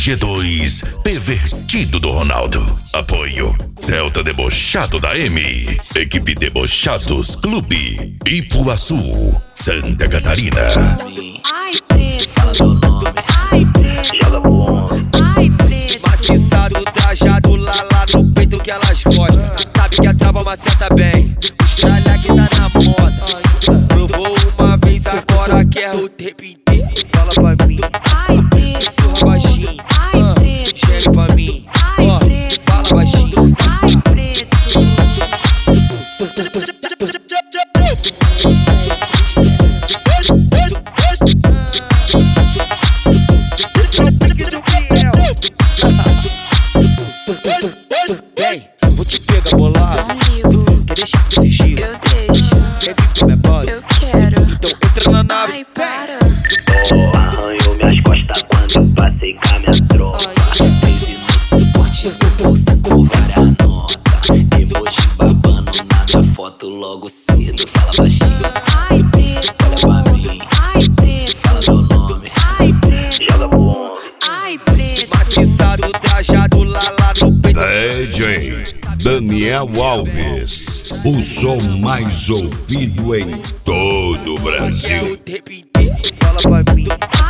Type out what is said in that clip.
G2, pervertido do Ronaldo. Apoio Celta Debochado da M. Equipe Debochados Clube. Ipuaçu, Santa Catarina. Ai, preto, fala meu nome. Ai, preto, joga pro homem. Ai, preto, maciçado, trajado lá no peito que elas gostam. Sabe que a trava maceta bem. Estralha que tá na moda. Provou uma vez, agora quer o tempo inteiro. Fala pra mim. ai, preto, Sussurra baixinho. ai, preto, Gere pra mim. ai, preto, Fala baixinho. ai, preto. Vem, vou te pegar bolado. Comigo, Quer deixar desse giro? eu deixo, Quer vir com minha base? eu quero. Então entra na nave. Ai, para. Arranhou minhas costas quando eu passei com a minha tropa. Crazy no suporte, bolsa com várias notas. Emoji babando na minha foto logo cedo. Fala baixinho, Ai, preto, olha pra mim. ai, preto, Fala meu nome, ai, preto, joga pro homem. ai, preto. Maciçado, trajado lá no peito. DJ Daniel Alves, o som mais ouvido em todo o Quer Brasil. o tempo inteiro. Fala pra mim.